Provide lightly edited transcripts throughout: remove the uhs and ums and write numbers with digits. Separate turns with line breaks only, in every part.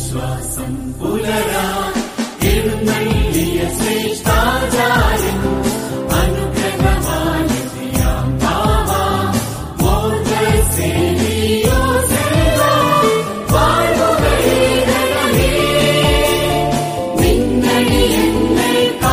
വിശ്വാസം പുലരാ എഴുന്നള്ളിയ ശ്രേഷ്ഠാചാര്യൻ അനുഗ്രഹമാലിയാം ബാവാ മോർഗസേലിയോസേവാ വാഴുകയിടണമേ നിന്നടിയെന്നേക്കാ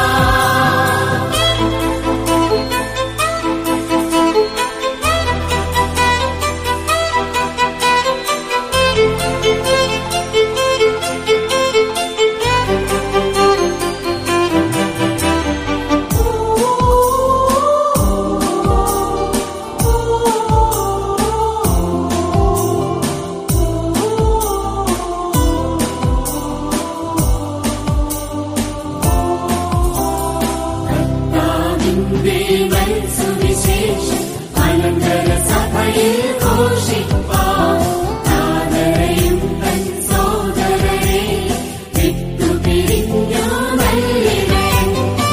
സുവിശേഷം അനന്തര സഭയിൽ ഘോഷിപ്പാൻ താതരയും തൻ സോദരരെ വിട്ടുപിരിഞ്ഞു നല്ലിടയൻ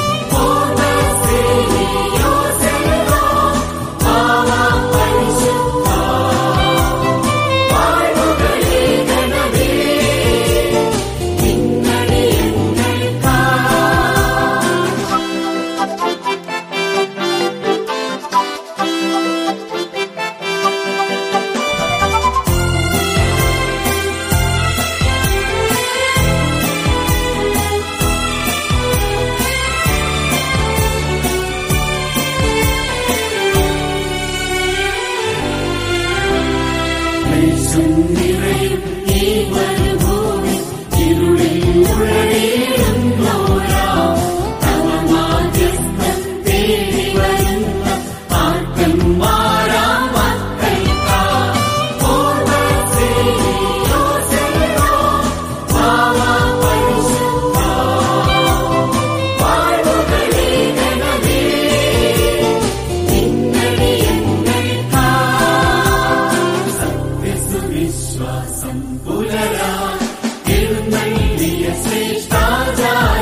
മോർഗസേലിയോസേവാ ബാവാ പരിശുദ്ധാ വാഴുകയിടണമേ നിന്നടിയെന്നേക്കാ നിറയും ഈ മരുഭൂമി ഇരുളിൽ ഉഴലിടുന്നോരാ തവ മാധ്യസ്ഥം തേടി വരുന്ന ആർക്കന്മാരാ മക്കൾക്കാ മോർഗസേലിയോസേവാ ബാവാ പരിശുദ്ധാ വാഴുകയിടണമേ നിന്നടിയെന്നേക്കാ വിശ്വാസം പുലരാ എഴുന്നള്ളിയ ശ്രേഷ്ഠാചാര്യൻ